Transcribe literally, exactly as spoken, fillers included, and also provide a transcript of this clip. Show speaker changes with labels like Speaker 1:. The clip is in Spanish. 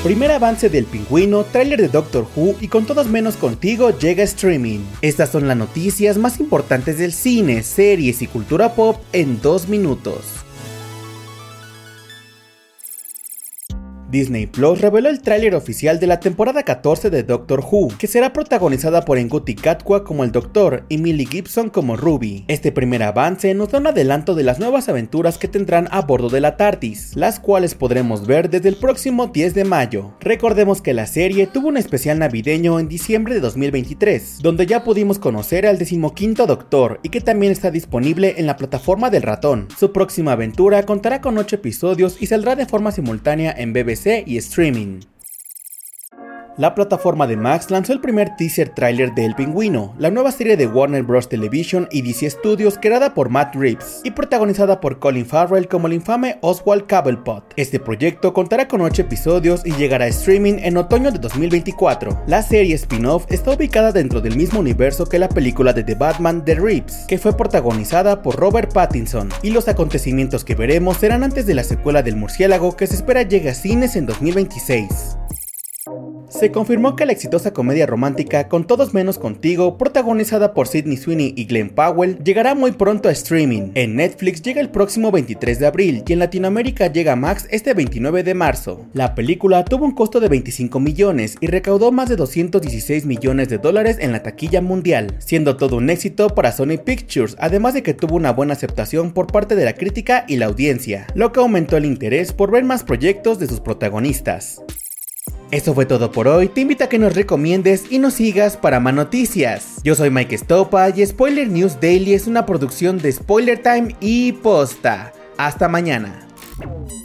Speaker 1: Primer avance del Pingüino, tráiler de Doctor Who y Con Todos Menos Contigo llega a streaming. Estas son las noticias más importantes del cine, series y cultura pop en dos minutos. Disney Plus reveló el tráiler oficial de la temporada catorce de Doctor Who, que será protagonizada por Ncuti Gatwa como el Doctor y Millie Gibson como Ruby. Este primer avance nos da un adelanto de las nuevas aventuras que tendrán a bordo de la TARDIS, las cuales podremos ver desde el próximo diez de mayo. Recordemos que la serie tuvo un especial navideño en diciembre de dos mil veintitrés, donde ya pudimos conocer al decimoquinto Doctor y que también está disponible en la plataforma del ratón. Su próxima aventura contará con ocho episodios y saldrá de forma simultánea en B B C y streaming. La plataforma de Max lanzó el primer teaser trailer de El Pingüino, la nueva serie de Warner Bros. Television y D C Studios creada por Matt Reeves y protagonizada por Colin Farrell como el infame Oswald Cobblepot. Este proyecto contará con ocho episodios y llegará a streaming en otoño de dos mil veinticuatro. La serie spin-off está ubicada dentro del mismo universo que la película de The Batman de Reeves, que fue protagonizada por Robert Pattinson, y los acontecimientos que veremos serán antes de la secuela del Murciélago, que se espera llegue a cines en dos mil veintiséis. Se confirmó que la exitosa comedia romántica Con Todos Menos Contigo, protagonizada por Sydney Sweeney y Glenn Powell, llegará muy pronto a streaming. En Netflix llega el próximo veintitrés de abril y en Latinoamérica llega a Max este veintinueve de marzo. La película tuvo un costo de veinticinco millones y recaudó más de doscientos dieciséis millones de dólares en la taquilla mundial, siendo todo un éxito para Sony Pictures, además de que tuvo una buena aceptación por parte de la crítica y la audiencia, lo que aumentó el interés por ver más proyectos de sus protagonistas. Eso fue todo por hoy, te invito a que nos recomiendes y nos sigas para más noticias. Yo soy Mike Estopa y Spoiler News Daily es una producción de Spoiler Time y Posta. Hasta mañana.